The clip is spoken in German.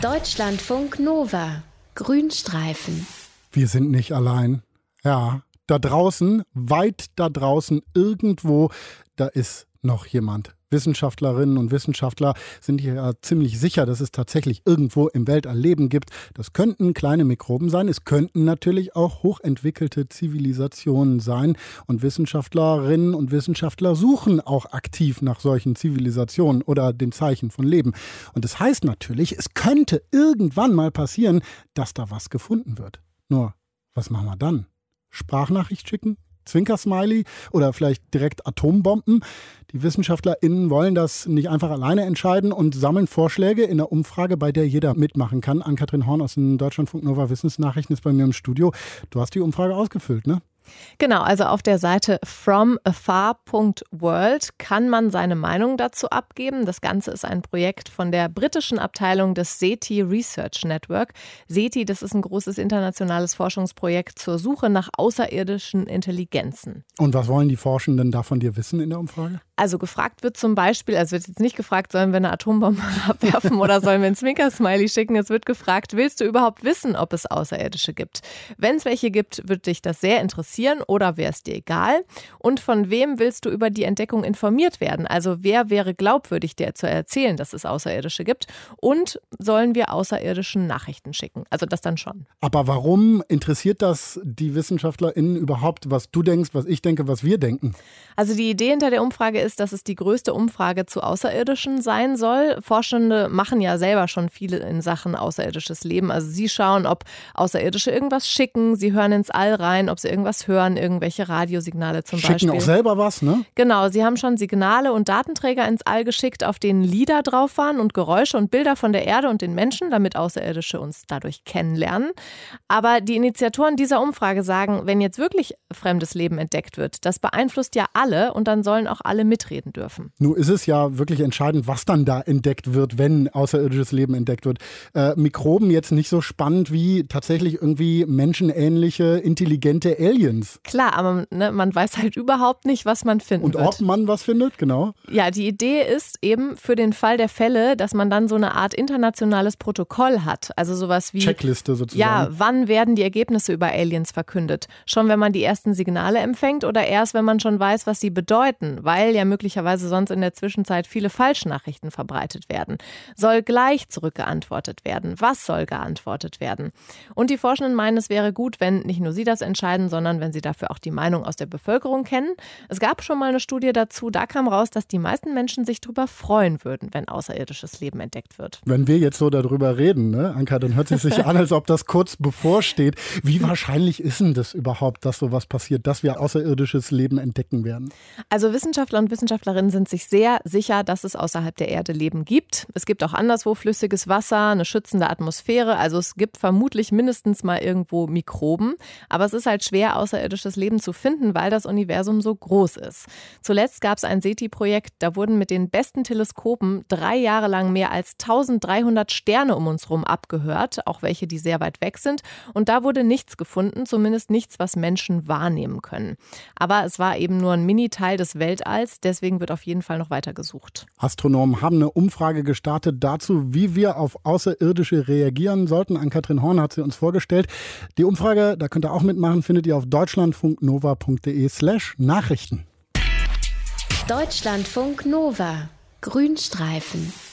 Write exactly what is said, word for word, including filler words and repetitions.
Deutschlandfunk Nova. Grünstreifen. Wir sind nicht allein. Ja, da draußen, weit da draußen, irgendwo, da ist noch jemand. Wissenschaftlerinnen und Wissenschaftler sind hier ja ziemlich sicher, dass es tatsächlich irgendwo im Weltall Leben gibt. Das könnten kleine Mikroben sein, es könnten natürlich auch hochentwickelte Zivilisationen sein. Und Wissenschaftlerinnen und Wissenschaftler suchen auch aktiv nach solchen Zivilisationen oder den Zeichen von Leben. Und das heißt natürlich, es könnte irgendwann mal passieren, dass da was gefunden wird. Nur, was machen wir dann? Sprachnachricht schicken? Zwinker-Smiley oder vielleicht direkt Atombomben. Die WissenschaftlerInnen wollen das nicht einfach alleine entscheiden und sammeln Vorschläge in einer Umfrage, bei der jeder mitmachen kann. Ann-Kathrin Horn aus den Deutschlandfunk Nova Wissensnachrichten ist bei mir im Studio. Du hast die Umfrage ausgefüllt, ne? Genau, also auf der Seite from afar punkt world kann man seine Meinung dazu abgeben. Das Ganze ist ein Projekt von der britischen Abteilung des SETI Research Network. SETI, das ist ein großes internationales Forschungsprojekt zur Suche nach außerirdischen Intelligenzen. Und was wollen die Forschenden da von dir wissen in der Umfrage? Also gefragt wird zum Beispiel, also wird jetzt nicht gefragt, sollen wir eine Atombombe abwerfen oder sollen wir einen Zwinker-Smiley schicken? Es wird gefragt, willst du überhaupt wissen, ob es Außerirdische gibt? Wenn es welche gibt, wird dich das sehr interessieren oder wäre es dir egal? Und von wem willst du über die Entdeckung informiert werden? Also wer wäre glaubwürdig, dir zu erzählen, dass es Außerirdische gibt? Und sollen wir außerirdischen Nachrichten schicken? Also das dann schon. Aber warum interessiert das die WissenschaftlerInnen überhaupt, was du denkst, was ich denke, was wir denken? Also die Idee hinter der Umfrage ist, dass es die größte Umfrage zu Außerirdischen sein soll. Forschende machen ja selber schon viele in Sachen außerirdisches Leben. Also sie schauen, ob Außerirdische irgendwas schicken, sie hören ins All rein, ob sie irgendwas hören, irgendwelche Radiosignale zum Schicken Beispiel. Schicken auch selber was, ne? Genau, sie haben schon Signale und Datenträger ins All geschickt, auf denen Lieder drauf waren und Geräusche und Bilder von der Erde und den Menschen, damit Außerirdische uns dadurch kennenlernen. Aber die Initiatoren dieser Umfrage sagen, wenn jetzt wirklich fremdes Leben entdeckt wird, das beeinflusst ja alle und dann sollen auch alle mitreden dürfen. Nun ist es ja wirklich entscheidend, was dann da entdeckt wird, wenn außerirdisches Leben entdeckt wird. Äh, Mikroben jetzt nicht so spannend wie tatsächlich irgendwie menschenähnliche, intelligente Aliens. Klar, aber ne, man weiß halt überhaupt nicht, was man finden Und wird. ob man was findet, genau. Ja, die Idee ist eben für den Fall der Fälle, dass man dann so eine Art internationales Protokoll hat. Also sowas wie Checkliste sozusagen. Ja, wann werden die Ergebnisse über Aliens verkündet? Schon wenn man die ersten Signale empfängt oder erst, wenn man schon weiß, was sie bedeuten? Weil ja möglicherweise sonst in der Zwischenzeit viele Falschnachrichten verbreitet werden. Soll gleich zurückgeantwortet werden? Was soll geantwortet werden? Und die Forschenden meinen, es wäre gut, wenn nicht nur sie das entscheiden, sondern wenn sie dafür auch die Meinung aus der Bevölkerung kennen. Es gab schon mal eine Studie dazu, da kam raus, dass die meisten Menschen sich darüber freuen würden, wenn außerirdisches Leben entdeckt wird. Wenn wir jetzt so darüber reden, ne, Anka, dann hört es sich an, als ob das kurz bevorsteht. Wie wahrscheinlich ist denn das überhaupt, dass sowas passiert, dass wir außerirdisches Leben entdecken werden? Also Wissenschaftler und Wissenschaftlerinnen sind sich sehr sicher, dass es außerhalb der Erde Leben gibt. Es gibt auch anderswo flüssiges Wasser, eine schützende Atmosphäre. Also es gibt vermutlich mindestens mal irgendwo Mikroben. Aber es ist halt schwer, außerirdisches Leben zu finden, weil das Universum so groß ist. Zuletzt gab es ein SETI-Projekt, da wurden mit den besten Teleskopen drei Jahre lang mehr als eintausenddreihundert Sterne um uns herum abgehört, auch welche, die sehr weit weg sind. Und da wurde nichts gefunden, zumindest nichts, was Menschen wahrnehmen können. Aber es war eben nur ein Mini-Teil des Weltalls, deswegen wird auf jeden Fall noch weiter gesucht. Astronomen haben eine Umfrage gestartet dazu, wie wir auf Außerirdische reagieren sollten. Ann-Kathrin Horn hat sie uns vorgestellt. Die Umfrage, da könnt ihr auch mitmachen, findet ihr auf deutschlandfunknova punkt de slash Nachrichten. Deutschlandfunk Nova. Grünstreifen.